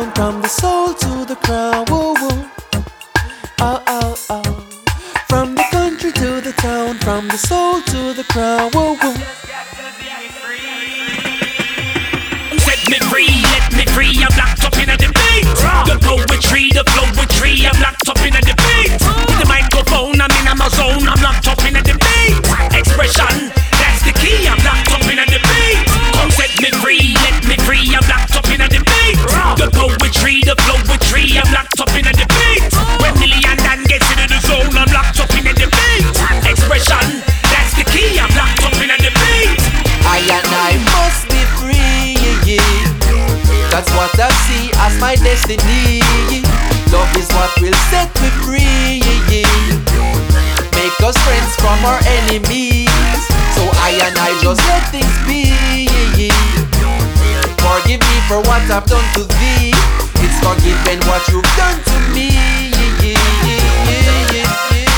crown, from the soul to the crown. Woo woo. Oh oh oh. From the country to the town, from the soul to the crown. Woo woo. Set me free, let me free. I'm locked up in a debate. The poetry, the flowetry. I'm locked up in a debate. With the microphone, I'm in my zone. I'm locked up in a debate. Expression, that's the key. I'm locked up in a debate. Come set me free, let me free. I'm locked up in a debate. The poetry, the flowetry. I'm locked up in a debate. When Million Dan gets into the zone, I'm locked up in a debate. Expression, that's the key. I'm locked up in a debate. I and I must be free, yeah. That's what I see as my destiny. Love is what will set me free, yeah. Make us friends from our enemies. So I and I just let things be, yeah. Forgive me for what I've done to thee. It's forgiven what you've done to me, yeah.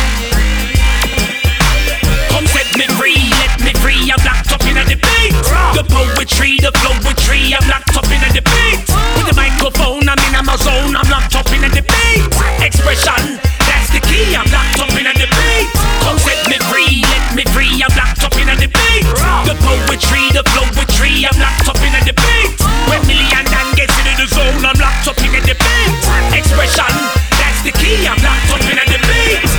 Come set me free, let me free. I'm locked up in a debate. The poetry, the flowetry. I'm locked up in a debate. With the microphone, I'm in my zone. I'm locked up in a debate. Expression, that's the key. I'm locked up in a debate. Come set me free, let me free. I'm locked up in a debate. The poetry, the flowetry. I'm locked up in a debate. When Million Dan gets into the zone, I'm locked up in a debate. Expression, that's the key. I'm locked up in a debate.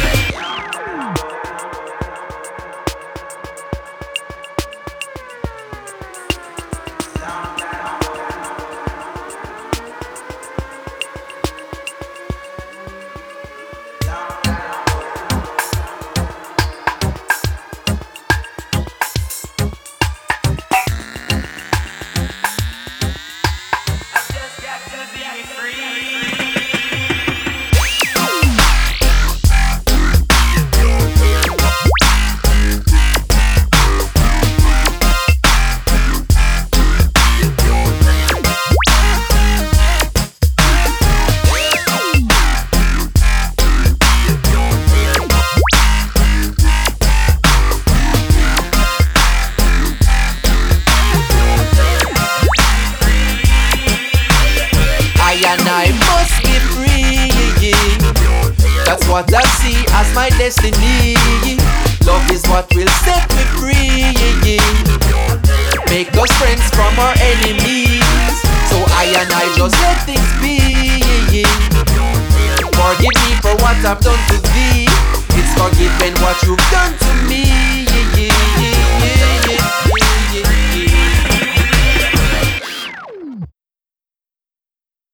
And I must be free, yeah. That's what I see as my destiny. Love is what will set me free, yeah. Make us friends from our enemies. So I and I just let things be, yeah. Forgive me for what I've done to thee. It's forgiven what you've done to me.